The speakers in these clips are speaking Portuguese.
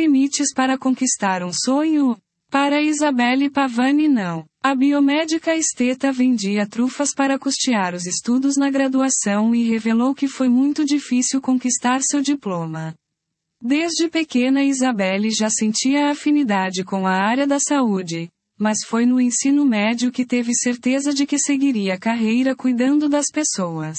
limites para conquistar um sonho? Para Isabelle Pavani não. A biomédica esteta vendia trufas para custear os estudos na graduação e revelou que foi muito difícil conquistar seu diploma. Desde pequena Isabelle já sentia afinidade com a área da saúde, mas foi no ensino médio que teve certeza de que seguiria a carreira cuidando das pessoas.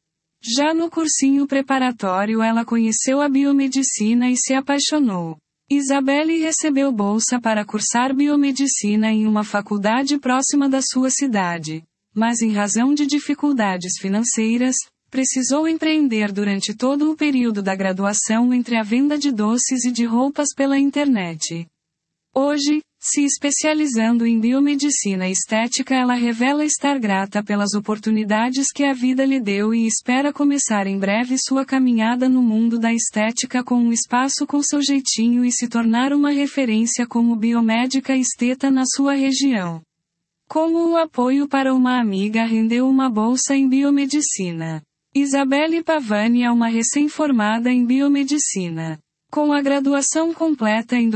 Já no cursinho preparatório ela conheceu a biomedicina e se apaixonou. Isabelle recebeu bolsa para cursar biomedicina em uma faculdade próxima da sua cidade, mas em razão de dificuldades financeiras, precisou empreender durante todo o período da graduação entre a venda de doces e de roupas pela internet. Hoje, se especializando em biomedicina estética, ela revela estar grata pelas oportunidades que a vida lhe deu e espera começar em breve sua caminhada no mundo da estética com um espaço com seu jeitinho e se tornar uma referência como biomédica esteta na sua região. Como o apoio para uma amiga rendeu uma bolsa em biomedicina. Isabelle Pavani é uma recém-formada em biomedicina. Com a graduação completa em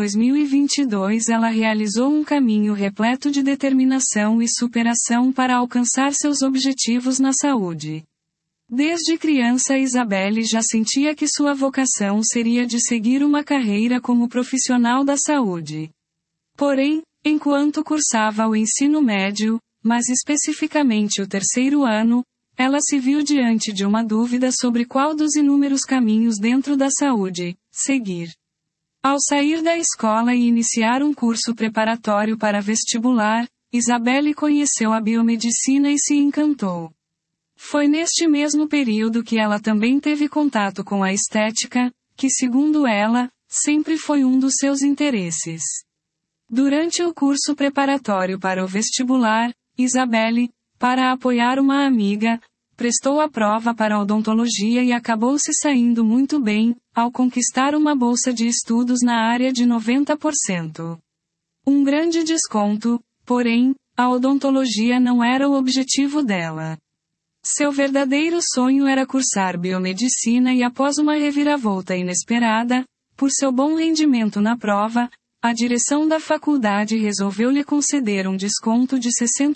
2022, ela realizou um caminho repleto de determinação e superação para alcançar seus objetivos na saúde. Desde criança, Isabelle já sentia que sua vocação seria de seguir uma carreira como profissional da saúde. Porém, enquanto cursava o ensino médio, mas especificamente o terceiro ano, ela se viu diante de uma dúvida sobre qual dos inúmeros caminhos dentro da saúde seguir. Ao sair da escola e iniciar um curso preparatório para vestibular, Isabelle conheceu a biomedicina e se encantou. Foi neste mesmo período que ela também teve contato com a estética, que segundo ela, sempre foi um dos seus interesses. Durante o curso preparatório para o vestibular, Isabelle, para apoiar uma amiga, prestou a prova para odontologia e acabou se saindo muito bem, ao conquistar uma bolsa de estudos na área de 90%. Um grande desconto, porém, a odontologia não era o objetivo dela. Seu verdadeiro sonho era cursar biomedicina e após uma reviravolta inesperada, por seu bom rendimento na prova, a direção da faculdade resolveu lhe conceder um desconto de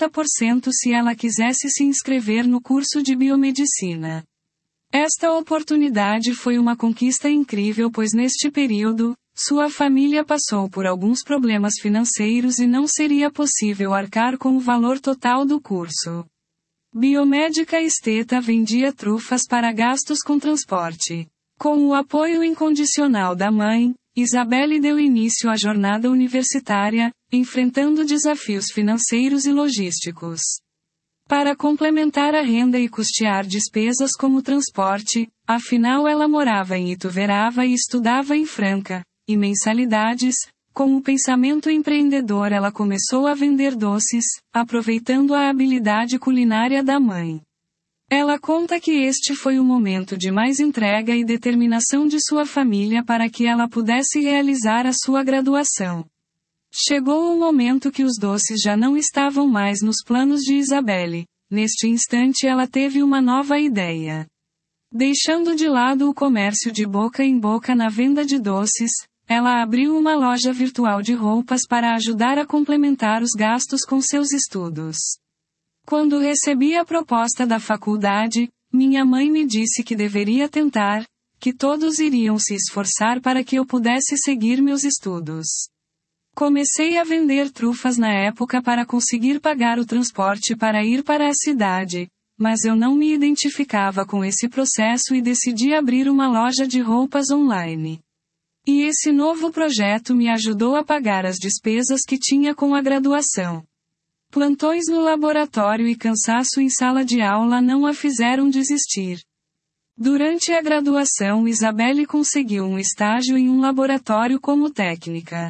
60% se ela quisesse se inscrever no curso de biomedicina. Esta oportunidade foi uma conquista incrível, pois neste período, sua família passou por alguns problemas financeiros e não seria possível arcar com o valor total do curso. Biomédica esteta vendia trufas para gastos com transporte. Com o apoio incondicional da mãe, Isabelle deu início à jornada universitária, enfrentando desafios financeiros e logísticos. Para complementar a renda e custear despesas como transporte, afinal ela morava em Ituverava e estudava em Franca, e mensalidades, com o pensamento empreendedor ela começou a vender doces, aproveitando a habilidade culinária da mãe. Ela conta que este foi o momento de mais entrega e determinação de sua família para que ela pudesse realizar a sua graduação. Chegou o momento que os doces já não estavam mais nos planos de Isabelle. Neste instante ela teve uma nova ideia. Deixando de lado o comércio de boca em boca na venda de doces, ela abriu uma loja virtual de roupas para ajudar a complementar os gastos com seus estudos. Quando recebi a proposta da faculdade, minha mãe me disse que deveria tentar, que todos iriam se esforçar para que eu pudesse seguir meus estudos. Comecei a vender trufas na época para conseguir pagar o transporte para ir para a cidade, mas eu não me identificava com esse processo e decidi abrir uma loja de roupas online. E esse novo projeto me ajudou a pagar as despesas que tinha com a graduação. Plantões no laboratório e cansaço em sala de aula não a fizeram desistir. Durante a graduação, Isabelle conseguiu um estágio em um laboratório como técnica.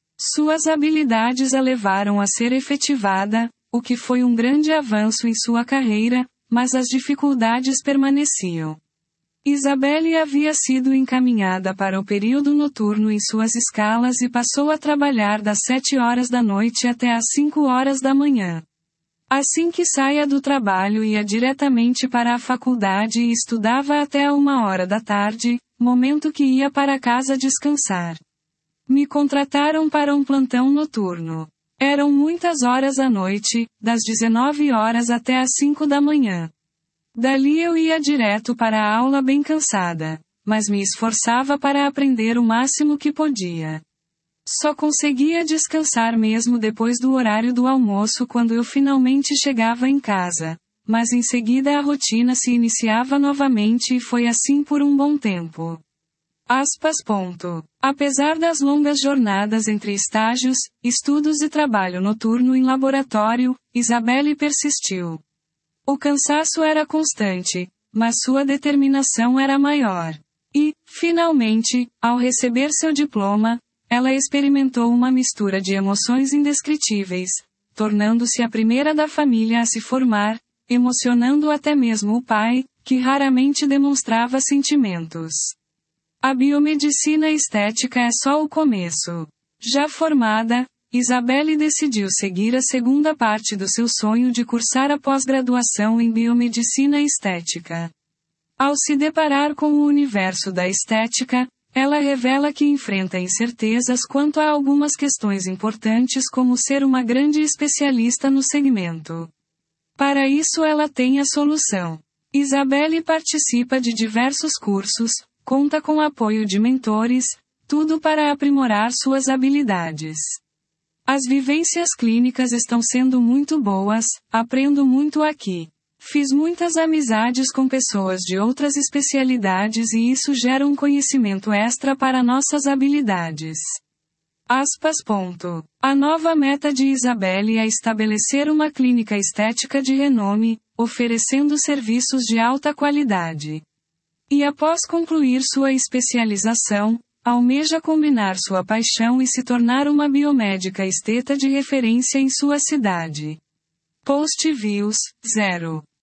Suas habilidades a levaram a ser efetivada, o que foi um grande avanço em sua carreira, mas as dificuldades permaneciam. Isabelle havia sido encaminhada para o período noturno em suas escalas e passou a trabalhar das 7 horas da noite até às 5 horas da manhã. Assim que saía do trabalho ia diretamente para a faculdade e estudava até a 1 hora da tarde, momento que ia para casa descansar. Me contrataram para um plantão noturno. Eram muitas horas à noite, das 19 horas até as 5 da manhã. Dali eu ia direto para a aula bem cansada, mas me esforçava para aprender o máximo que podia. Só conseguia descansar mesmo depois do horário do almoço quando eu finalmente chegava em casa, mas em seguida a rotina se iniciava novamente e foi assim por um bom tempo. Apesar das longas jornadas entre estágios, estudos e trabalho noturno em laboratório, Isabelle persistiu. O cansaço era constante, mas sua determinação era maior. E, finalmente, ao receber seu diploma, ela experimentou uma mistura de emoções indescritíveis, tornando-se a primeira da família a se formar, emocionando até mesmo o pai, que raramente demonstrava sentimentos. A biomedicina estética é só o começo. Já formada, Isabelle decidiu seguir a segunda parte do seu sonho de cursar a pós-graduação em biomedicina estética. Ao se deparar com o universo da estética, ela revela que enfrenta incertezas quanto a algumas questões importantes como ser uma grande especialista no segmento. Para isso ela tem a solução. Isabelle participa de diversos cursos, conta com apoio de mentores, tudo para aprimorar suas habilidades. As vivências clínicas estão sendo muito boas, aprendo muito aqui. Fiz muitas amizades com pessoas de outras especialidades e isso gera um conhecimento extra para nossas habilidades. A nova meta de Isabelle é estabelecer uma clínica estética de renome, oferecendo serviços de alta qualidade. E após concluir sua especialização, almeja combinar sua paixão e se tornar uma biomédica esteta de referência em sua cidade. Post views, 0.